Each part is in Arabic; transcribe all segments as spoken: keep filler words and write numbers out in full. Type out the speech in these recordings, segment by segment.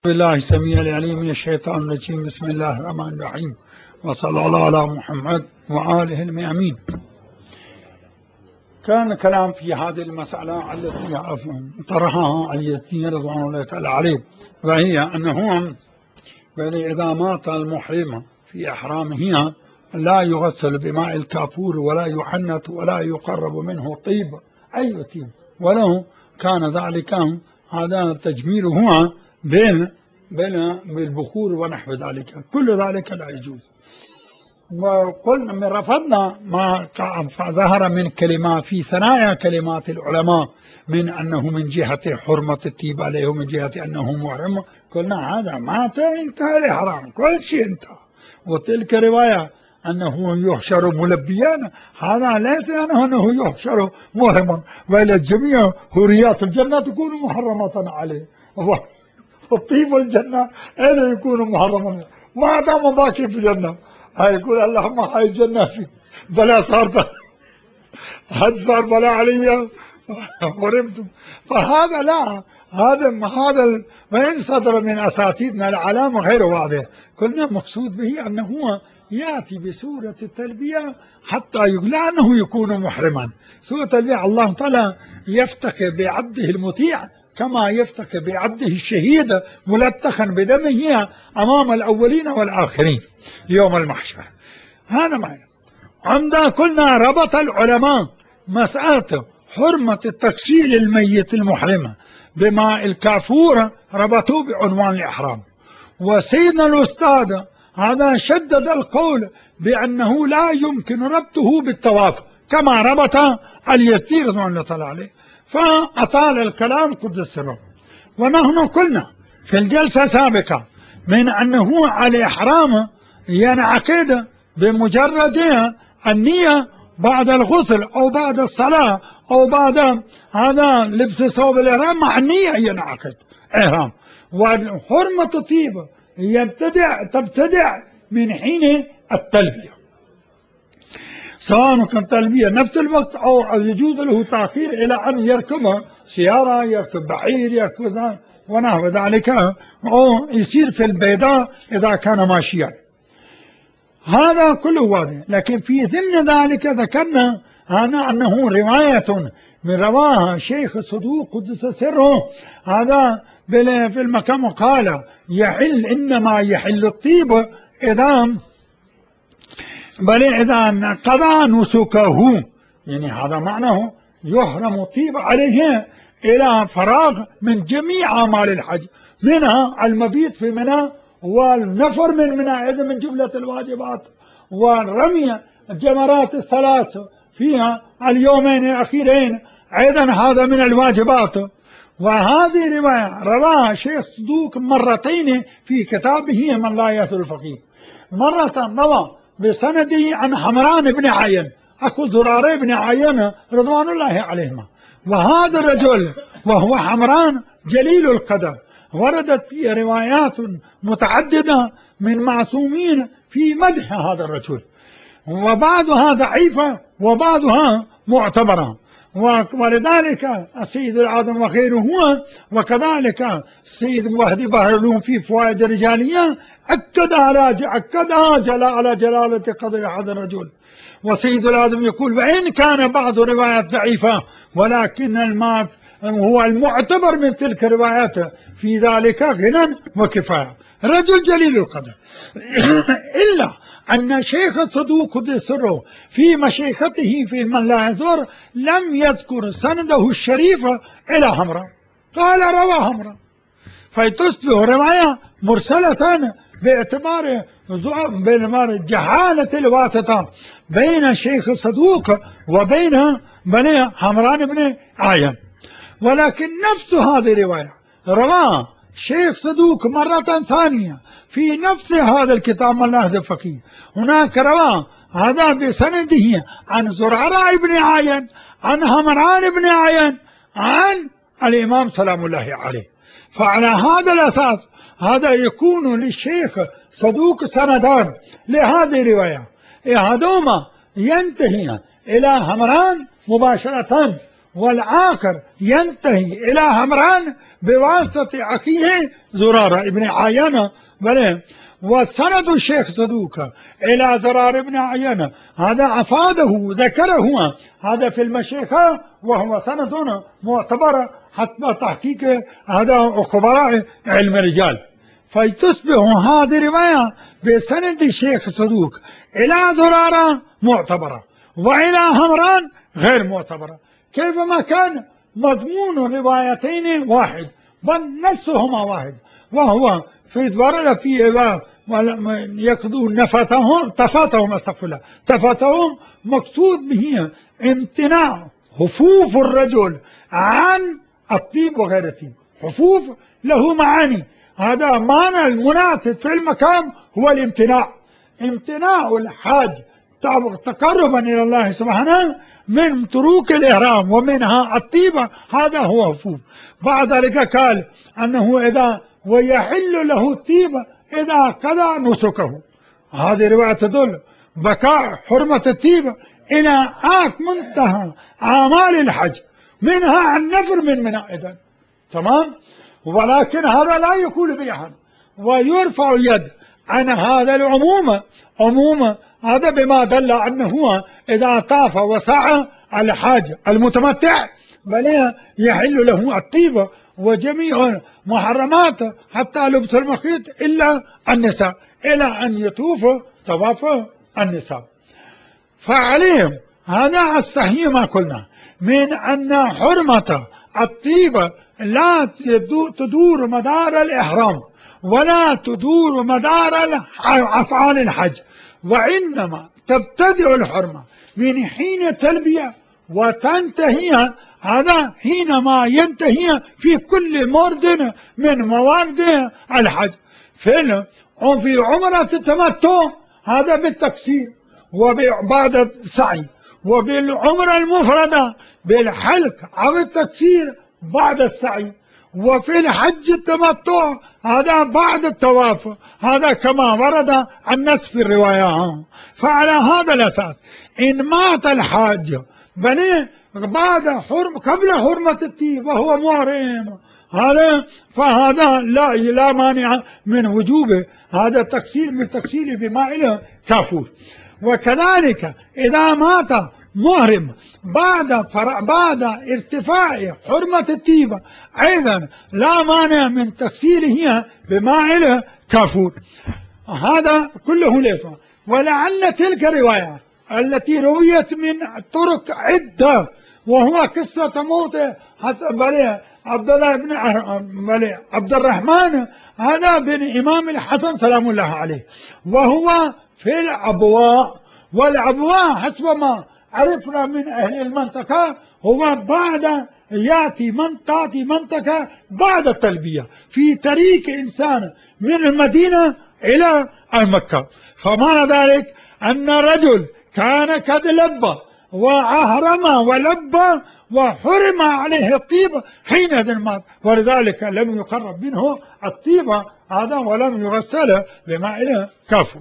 بالله السميع العليم من الشيطان الرجيم. بسم الله الرحمن الرحيم، وصلى الله على محمد وآله الميامين. كان كلام في هذه المسألة التي طرحها اليتيم رضوان الله تعالى عليه، وهي أنه إذا مات المحرم في إحرامه لا يغسل بماء الكافور ولا يحنث ولا يقرب منه طيب أي طيب، وله كان ذلك هذا تجميله بين بين بالبخور ونحو ذلك، كل ذلك لا يجوز. وقلنا من رفضنا ما ظهر من كلمات في ثنايا كلمات العلماء من أنه من جهة حرمة الطيب عليه ومن جهة أنه محرم، قلنا هذا مات انتهى الإحرام، كل شيء انتهى. وتلك رواية أنه يحشر ملبيا، هذا ليس أنه, أنه يحشر محرما، وإلى جميع هوريات الجنة تكون محرمة عليه، والطيب الجنة أين يكون محرما ما دام باقي في الجنة. هاي يقول اللهم هاي الجنة في بلا صار هل صار بلا علي ورمتم، فهذا لا، هذا هذا وإن صدر من أساتذتنا العلامة غير واضح. كنا مقصود به أنه يأتي بسورة التلبية حتى يقول أنه يكون محرما. سورة التلبية الله تعالى يفتك بعبده المطيع كما يفتك بعبده الشهيد ملتخا بدمه أمام الأولين والآخرين يوم المحشر. هذا معنى. عندما قلنا ربط العلماء مسألة حرمة التغسيل الميت المحرمة بماء الكافور ربطوه بعنوان الإحرام، وسيدنا الأستاذ هذا شدد القول بأنه لا يمكن ربطه بالطواف كما ربط اليسير رضوان الله تعالى عليه، فأطال الكلام قدس سره. ونحن قلنا في الجلسة السابقة من أنه الإحرام ينعقد بمجرد النية بعد الغسل أو بعد الصلاة أو بعد هذا لبس ثوب الإحرام، مع النية ينعقد إحرام. وحرمة الطيب يبتدع تبتدع من حين التلبية، سواء كان تلبية نفس الوقت أو يجوز له تأخير إلى أن يركب سيارة، يركب بعير، يركب ونحو ذلك، أو يسير في البيضاء إذا كان ماشيا. هذا كله واضح. لكن في ضمن ذلك ذكرنا هذا أنه رواية من رواها شيخ الصدوق قدس سره هذا في المكان قال يحل إنما يحل الطيب إذا بل إذا قضى نسكه، يعني هذا معناه يحرم الطيب عليه إلى فراغ من جميع أعمال الحج، منها المبيت في منى والنفر من منى أيضا من جملة الواجبات، والرمي الجمرات الثلاث فيها اليومين الأخيرين أيضا هذا من الواجبات. وهذه رواية رواها شيخ صدوق مرتين في كتابه من لا يهتدي الفقيه. مرة روى بسنده عن حمران بن عين أخو زرارة بن عين رضوان الله عليهما، وهذا الرجل وهو حمران جليل القدر وردت فيه روايات متعددة من معصومين في مدح هذا الرجل، وبعضها ضعيفة وبعضها معتبرة. ولذلك السيد العظم وغيره هو وكذلك السيد مهدي بهرلون في فوائد الرجالية أكد على أكدها جل على جلالة قدر هذا الرجل. وسيد العظم يقول وإن كان بعض الروايات ضعيفة ولكن الماء هو المعتبر من تلك الروايات في ذلك غنى وكفاية، رجل جليل القدر. إلا أن شيخ الصدوق قدس سره في مشيخته في من لا يزور لم يذكر سنده الشريف إلى حمراء، قال روى حمراء، فتصبح رواية مرسلة باعتبار باعتبار جهالة الواسطة بين الشيخ الصدوق وبين بني حمران بن عين. ولكن نفس هذه الرواية رواه شيخ صدوق مرة ثانية في نفس هذا الكتاب من لا يهتدي الفقيه، هناك رواه هذا بسنده عن زرارة بن عين عن حمران بن عين عن الإمام سلام الله عليه. فعلى هذا الأساس هذا يكون للشيخ صدوق سندان لهذه الرواية، أحدهما ينتهي إلى حمران مباشرة والآخر ينتهي إلى همران بواسطة أخيه زرارة ابن عينة. بل وسند الشيخ صدوق إلى زرار ابن عينة هذا أفاده ذكره هذا في المشيخة، وهو سند معتبر حتى تحقيق هذا خبراء علم الرجال. فتصبح هذه الرواية بسند الشيخ صدوق إلى زرارة معتبرة وإلى همران غير معتبرة، كيفما كان مضمون الروايتين واحد بل نفسهما واحد، وهو في ورد في يقضون نفتهم تفاتهم استغفر الله تفاتهم مقصود به امتناع هفوف الرجل عن الطيب وغير الطيب. هفوف له معاني، هذا معنى المناسب في المكان هو الامتناع، امتناع الحاج تقربا إلى الله سبحانه من طرق الإحرام ومنها الطيبة، هذا هو هفوف. بعد ذلك قال أنه إذا ويحل له الطيبة إذا كذا نسكه. هذه رواية تدل بقاء حرمة الطيبة إلى آخر منتهى أعمال الحج، منها النفر من منى إذن تمام. ولكن هذا لا يكون بأحد، ويرفع اليد عن هذا العموم عموم هذا بما دل أنه إذا طاف وسعى الحاج المتمتع بل يحل له الطيبة وجميع محرمات حتى لبس المخيط إلا النساء، إلى أن يطوف طواف النساء. فعليهم هذا الصحيح ما قلنا من أن حرمة الطيبة لا تدور مدار الإحرام ولا تدور مدار أفعال الحج، وإنما تبتدئ الحرمة من حين التلبية وتنتهي هذا حينما ينتهي في كل مورد من موارد الحج. في في عمرة التمتع هذا بالتكسير وبعد السعي، وبالعمرة المفردة بالحلق أو التكسير بعد السعي، وفي الحج التمتع هذا بعد الطواف، هذا كما ورد النص في الرواية. فعلى هذا الأساس إن مات الحاج بني بعد حرم قبل حرمة الطيب وهو محرم هذا فهذا لا لا مانع من وجوبه هذا التكسير بالتكسير بماء كافور. وكذلك إذا مات محرم بعد بعد ارتفاع حرمة الطيبة أيضا لا مانع من تكسيره بماء كافور. هذا كله ليس. ولعل تلك الرواية التي رويت من طرق عدة وهو قصة موت عبد الله بن عبد الرحمن هذا بن إمام الحسن سلام الله عليه، وهو في الأبواء، والأبواء حسب ما عرفنا من أهل المنطقة هو بعد يأتي من تأتي منطقة بعد التلبية في طريق إنسان من المدينة إلى مكة. فمعنى ذلك أن رجل كان قد لبى وأهرم ولبى وحرم عليه الطيب حينئذ مات، ولذلك لم يقرب منه الطيب هذا ولم يغسل بماء كافور.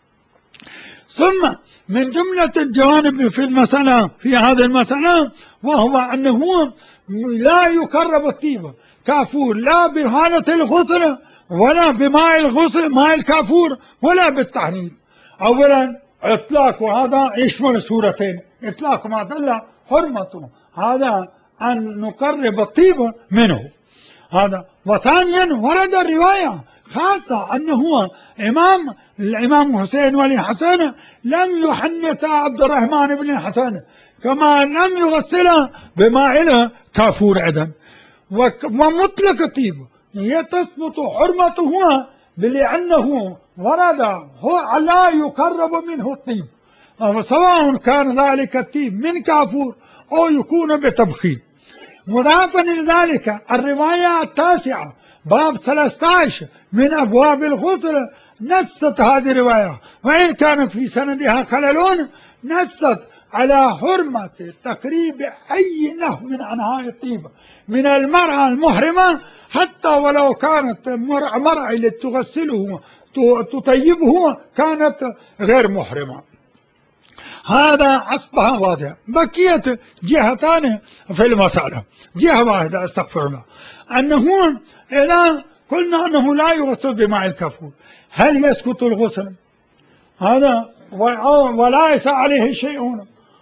ثم من جملة الجوانب في المسألة في هذه المسألة وهو أنه لا يقرب الطيب كافور لا بحالة الغسل ولا بماء الغسل ماء الكافور ولا بالتحنيط. أولا إطلاق وهذا يشمل سورتين، إطلاق ما دل حرمته هذا أن نقرب الطيب منه هذا. وثانيا ورد الرواية خاصة أنه إمام الإمام حسين ولي حسن لم يحنث عبد الرحمن بن الحسن كما لم يغسله بماء كافور أيضا. ومطلق الطيب هي تثبت حرمته لأنه ورد هو لا يقرب منه الطيب، سواء كان ذلك الطيب من كافور أو يكون بتبخير. مضافا إلى ذلك الرواية التاسعة باب ثلاثة عشر من أبواب الغسل نصت هذه الرواية، وإن كان في سندها خلل نصت على حرمة تقريب أي نوع من أنواع الطيبة من المرأة المحرمة حتى ولو كانت مرأة التي تغسله تطيبه كانت غير محرمة. هذا أصبح واضح. بقيت جهتان في المسألة. جهة واحدة استغفر الله، أنه إذا قلنا أنه لا يغسل بماء الكافور، هل يسقط الغسل؟ هذا وليس عليه شيء،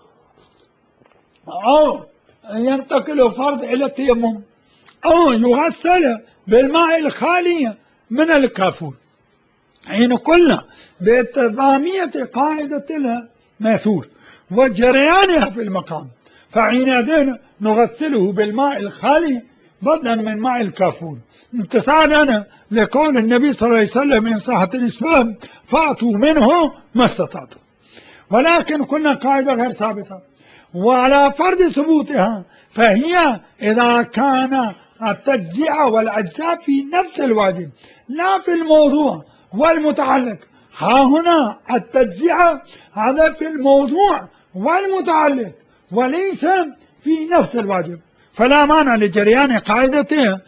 أو ينتقل فرض إلى التيمم، أو يغسل بالماء الخالي من الكافور. حين قلنا باتفاهمية قاعدة الماثور وجريانها في المقام، فحينئذ نغسله بالماء الخالي بدلا من ماء الكافور، امتثالا لقول النبي صلى الله عليه وسلم إن صحت الإسلام فأتوا منه ما استطعتم. ولكن قلنا قاعدة غير ثابتة، وعلى فرض ثبوتها فهي إذا كان التجزئة والأجزاء في نفس الواجب لا في الموضوع والمتعلق. ها هنا التجزئة هذا في الموضوع والمتعلق وليس في نفس الواجب، فلا مانع لجريان قاعدة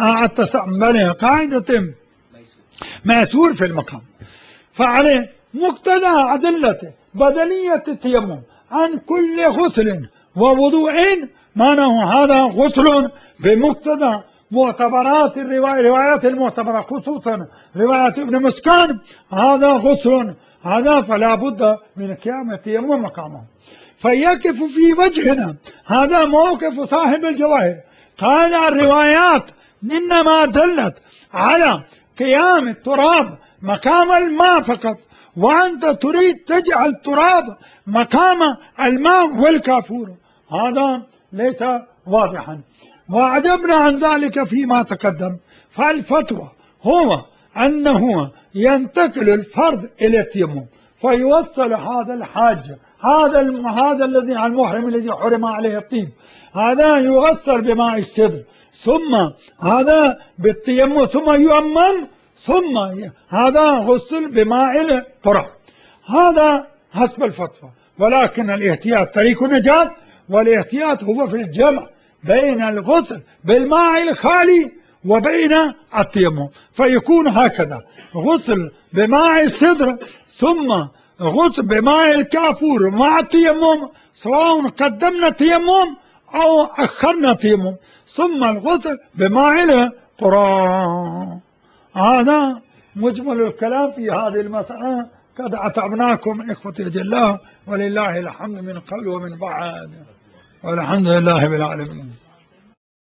بل قاعدة ماثور في المقام. فعليه مقتضى أدلة بدنية التيمم عن كل غسل ووضوء معناه هذا غسل بمقتضى معتبرات الرواية روايات المعتبرة، خصوصا رواية ابن مسكان، هذا غسل، هذا فلا بد من قيام التيمم مقامه. فيقف في وجهنا هذا موقف صاحب الجواهر، قال الروايات إنما دلت على قيام التراب مقام الماء فقط، وأنت تريد تجعل التراب مقام الماء والكافور، هذا ليس واضحا. وعجبنا عن ذلك فيما تقدم. فالفتوى هو أنه ينتقل الفرد إلى التيمم فيوصل هذا الحاج، هذا هذا الذي على المحرم الذي حرم عليه الطيب، هذا يغسل بماء السدر، ثم هذا بالتيمم، ثم يؤمم، ثم هذا غسل بماء التراب. هذا حسب الفتوى، ولكن الاحتياط طريق النجاة، والاحتياط هو في الجمع بين الغسل بالماء الخالي وبين التيمم، فيكون هكذا: غسل بماء السدر ثم غسل بماء الكافور مع التيمم، سواء قدمنا التيمم أو أخرنا التيمم، ثم الغسل بماء القرآن. هذا مجمل الكلام في هذه المسألة. قد أتعبناكم إخوتي جل، ولله الحمد من قبل ومن بعد، والحمد لله بالعالمين.